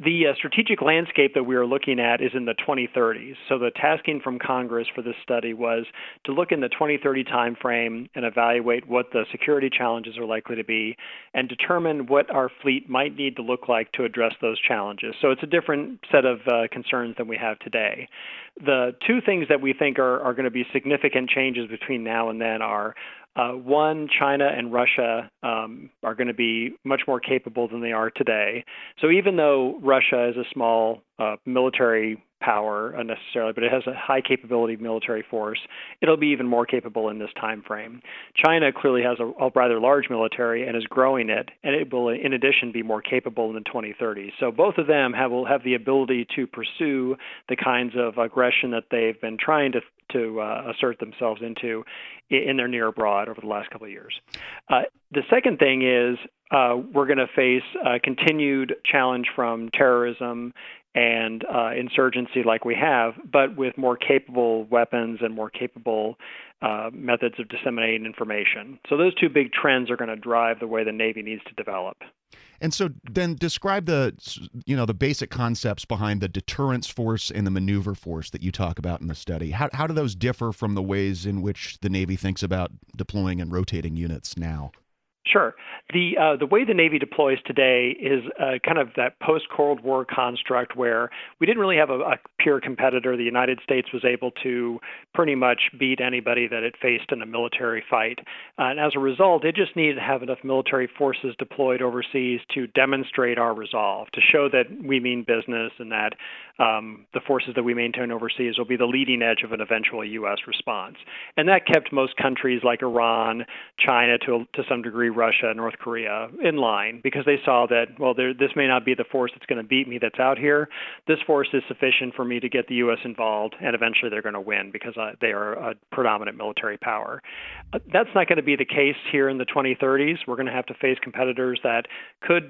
The strategic landscape that we are looking at is in the 2030s. So the tasking from Congress for this study was to look in the 2030 timeframe and evaluate what the security challenges are likely to be and determine what our fleet might need to look like to address those challenges. So it's a different set of concerns than we have today. The two things that we think are going to be significant changes between now and then are one, China and Russia are going to be much more capable than they are today. So even though Russia is a small military power unnecessarily, but it has a high capability military force, it'll be even more capable in this time frame. China clearly has a rather large military and is growing it, and it will, in addition, be more capable in the 2030s. So both of them will have the ability to pursue the kinds of aggression that they've been trying to assert themselves into in their near abroad over the last couple of years. The second thing is we're going to face a continued challenge from terrorism and insurgency like we have, but with more capable weapons and more capable methods of disseminating information. So those two big trends are going to drive the way the Navy needs to develop. And so then describe the basic concepts behind the deterrence force and the maneuver force that you talk about in the study. How do those differ from the ways in which the Navy thinks about deploying and rotating units now? Sure. The way the Navy deploys today is kind of that post-Cold War construct where we didn't really have a peer competitor. The United States was able to pretty much beat anybody that it faced in a military fight. And as a result, it just needed to have enough military forces deployed overseas to demonstrate our resolve, to show that we mean business and that the forces that we maintain overseas will be the leading edge of an eventual U.S. response. And that kept most countries like Iran, China, to some degree, Russia, North Korea in line because they saw that, well, this may not be the force that's going to beat me that's out here. This force is sufficient for me to get the U.S. involved, and eventually they're going to win because they are a predominant military power. That's not going to be the case here in the 2030s. We're going to have to face competitors that could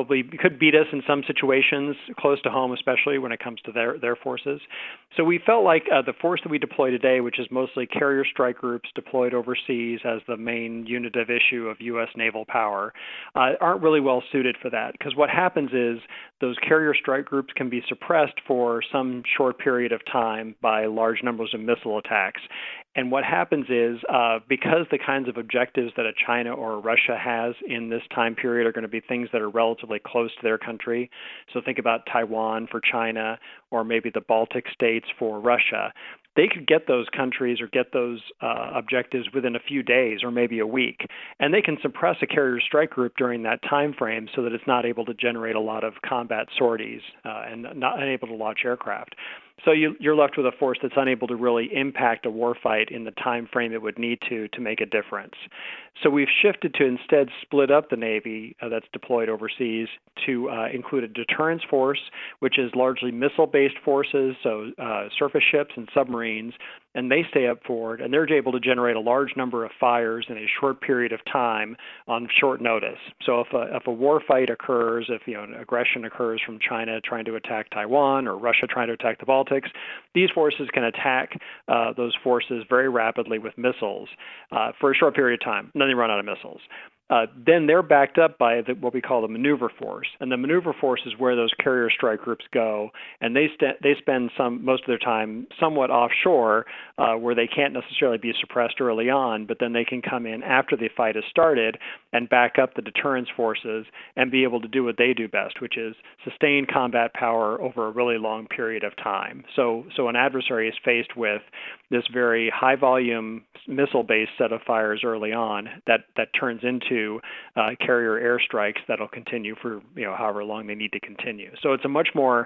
beat us in some situations close to home, especially when it comes to their forces. So we felt like the force that we deploy today, which is mostly carrier strike groups deployed overseas as the main unit of issue of U.S. naval power, aren't really well suited for that. Because what happens is those carrier strike groups can be suppressed for some short period of time by large numbers of missile attacks. And what happens is because the kinds of objectives that a China or a Russia has in this time period are going to be things that are relatively close to their country. So think about Taiwan for China or maybe the Baltic states for Russia. They could get those countries or get those objectives within a few days or maybe a week. And they can suppress a carrier strike group during that time frame so that it's not able to generate a lot of combat sorties and not unable to launch aircraft. So you're left with a force that's unable to really impact a warfight in the time frame it would need to make a difference. So we've shifted to instead split up the Navy that's deployed overseas to include a deterrence force, which is largely missile-based forces, so surface ships and submarines, and they stay up forward, and they're able to generate a large number of fires in a short period of time on short notice. So if a war fight occurs, if an aggression occurs from China trying to attack Taiwan or Russia trying to attack the Baltics, these forces can attack those forces very rapidly with missiles for a short period of time, and then they run out of missiles. Then they're backed up by what we call the maneuver force. And the maneuver force is where those carrier strike groups go, and they spend most of their time somewhat offshore where they can't necessarily be suppressed early on, but then they can come in after the fight has started and back up the deterrence forces and be able to do what they do best, which is sustain combat power over a really long period of time. So an adversary is faced with this very high-volume missile-based set of fires early on that turns into carrier airstrikes that'll continue for however long they need to continue. So it's a much more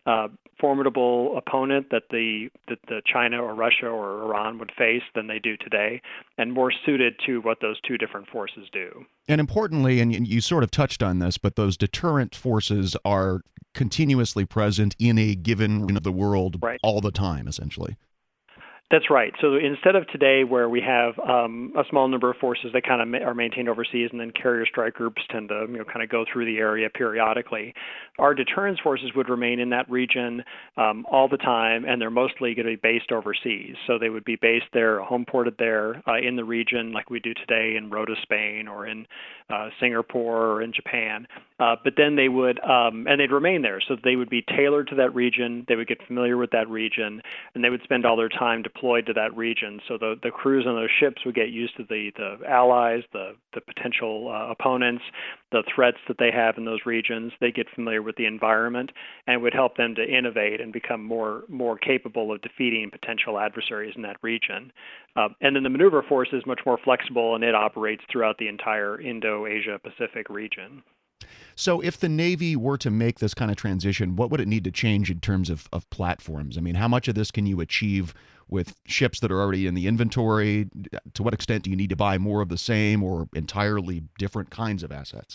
formidable opponent that the China or Russia or Iran would face than they do today, and more suited to what those two different forces do. And importantly, and you sort of touched on this, but those deterrent forces are continuously present in a given region of the world all the time, essentially. That's right. So instead of today, where we have a small number of forces that kind of are maintained overseas, and then carrier strike groups tend to kind of go through the area periodically, our deterrence forces would remain in that region all the time, and they're mostly going to be based overseas. So they would be based there, home ported there in the region, like we do today in Rota, Spain, or in Singapore, or in Japan. But then they would, and they'd remain there. So they would be tailored to that region. They would get familiar with that region, and they would spend all their time deployed to that region. So the crews on those ships would get used to the allies, the potential opponents, the threats that they have in those regions. They get familiar with the environment, and it would help them to innovate and become more capable of defeating potential adversaries in that region. And then the maneuver force is much more flexible, and it operates throughout the entire Indo-Asia-Pacific region. So if the Navy were to make this kind of transition, what would it need to change in terms of platforms? I mean, how much of this can you achieve with ships that are already in the inventory? To what extent do you need to buy more of the same or entirely different kinds of assets?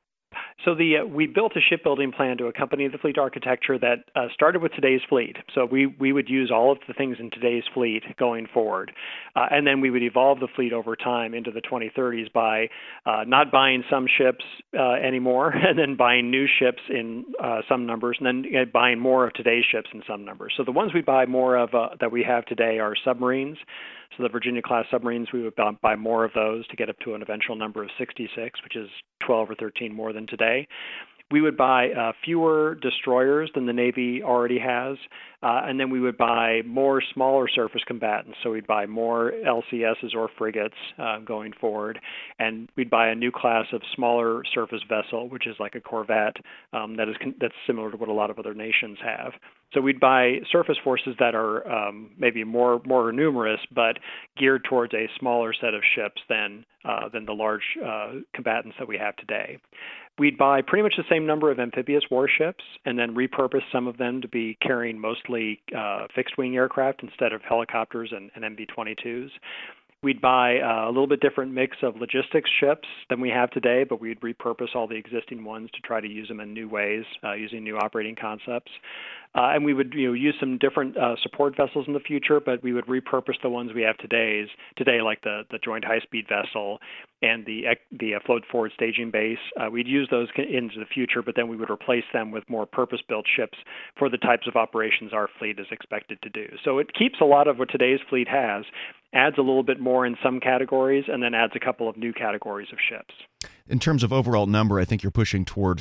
So we built a shipbuilding plan to accompany the fleet architecture that started with today's fleet. So we would use all of the things in today's fleet going forward. And then we would evolve the fleet over time into the 2030s by not buying some ships anymore, and then buying new ships in some numbers, and then buying more of today's ships in some numbers. So the ones we buy more of that we have today are submarines. So the Virginia-class submarines, we would buy more of those to get up to an eventual number of 66, which is 12 or 13 more than today. We would buy fewer destroyers than the Navy already has, and then we would buy more smaller surface combatants. So we'd buy more LCSs or frigates going forward, and we'd buy a new class of smaller surface vessel, which is like a corvette that's similar to what a lot of other nations have. So we'd buy surface forces that are maybe more numerous, but geared towards a smaller set of ships than the large combatants that we have today. We'd buy pretty much the same number of amphibious warships and then repurpose some of them to be carrying mostly fixed-wing aircraft instead of helicopters and MV-22s. We'd buy a little bit different mix of logistics ships than we have today, but we'd repurpose all the existing ones to try to use them in new ways, using new operating concepts. And we would use some different support vessels in the future, but we would repurpose the ones we have today, like the Joint High-Speed Vessel and the Float Forward Staging Base. We'd use those into the future, but then we would replace them with more purpose-built ships for the types of operations our fleet is expected to do. So it keeps a lot of what today's fleet has, adds a little bit more in some categories, and then adds a couple of new categories of ships. In terms of overall number, I think you're pushing toward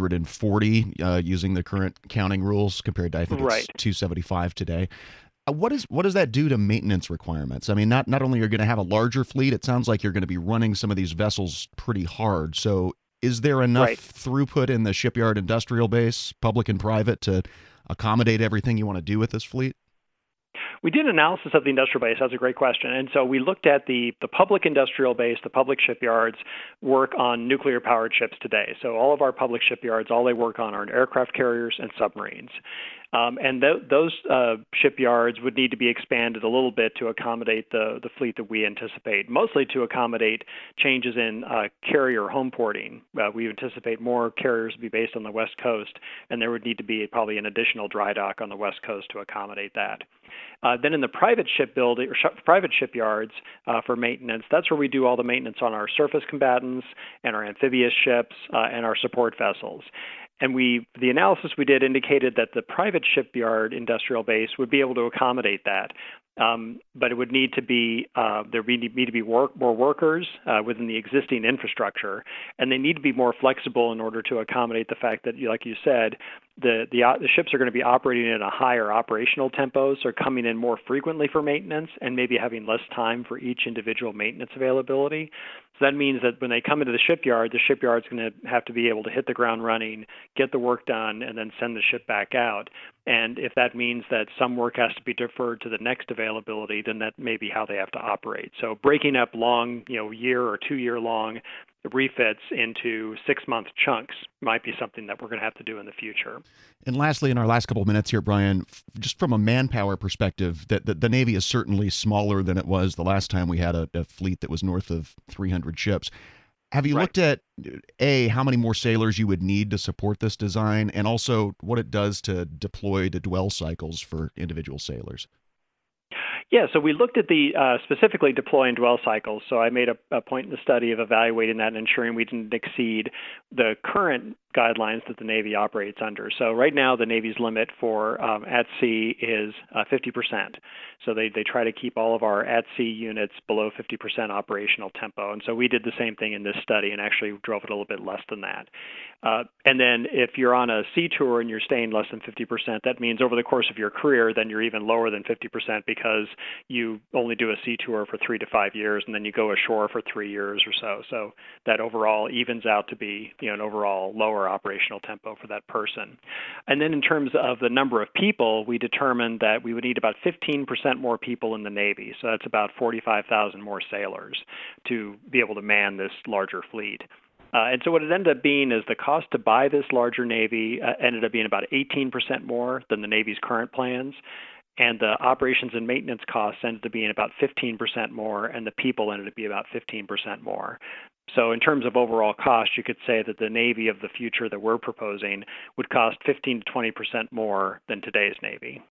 340 using the current counting rules compared to, I think, it's 275 today. What does that do to maintenance requirements? I mean, not only are you going to have a larger fleet, it sounds like you're going to be running some of these vessels pretty hard. So is there enough throughput in the shipyard industrial base, public and private, to accommodate everything you want to do with this fleet? We did an analysis of the industrial base. That's a great question. And so we looked at the public industrial base, the public shipyards work on nuclear-powered ships today. So all of our public shipyards, all they work on are aircraft carriers and submarines. And those shipyards would need to be expanded a little bit to accommodate the fleet that we anticipate, mostly to accommodate changes in carrier home porting. We anticipate more carriers to be based on the West Coast, and there would need to be probably an additional dry dock on the West Coast to accommodate that. Then in the private shipbuilding or private shipyards for maintenance, that's where we do all the maintenance on our surface combatants and our amphibious ships and our support vessels. And the analysis we did indicated that the private shipyard industrial base would be able to accommodate that. But it would need to be there would need to be more workers within the existing infrastructure, and they need to be more flexible in order to accommodate the fact that, like you said, the ships are going to be operating at a higher operational tempo, so coming in more frequently for maintenance and maybe having less time for each individual maintenance availability. So that means that when they come into the shipyard's going to have to be able to hit the ground running, get the work done, and then send the ship back out. And if that means that some work has to be deferred to the next availability, then that may be how they have to operate. So breaking up long, year or 2 year long refits into 6-month chunks might be something that we're going to have to do in the future. And lastly, in our last couple of minutes here, Brian, just from a manpower perspective, the Navy is certainly smaller than it was the last time we had a fleet that was north of 300 ships. Have you looked at, A, how many more sailors you would need to support this design, and also what it does to deploy the dwell cycles for individual sailors? Yeah, so we looked at the specifically deploy and dwell cycles. So I made a point in the study of evaluating that and ensuring we didn't exceed the current guidelines that the Navy operates under. So right now, the Navy's limit for at sea is 50%. So they try to keep all of our at sea units below 50% operational tempo. And so we did the same thing in this study and actually drove it a little bit less than that. And then if you're on a sea tour and you're staying less than 50%, that means over the course of your career, then you're even lower than 50% because you only do a sea tour for 3 to 5 years, and then you go ashore for 3 years or so. So that overall evens out to be, an overall lower operational tempo for that person. And then in terms of the number of people, we determined that we would need about 15% more people in the Navy. So that's about 45,000 more sailors to be able to man this larger fleet. And so what it ended up being is the cost to buy this larger Navy ended up being about 18% more than the Navy's current plans. And the operations and maintenance costs ended up being about 15% more, and the people ended up being about 15% more. So in terms of overall cost, you could say that the Navy of the future that we're proposing would cost 15 to 20% more than today's Navy.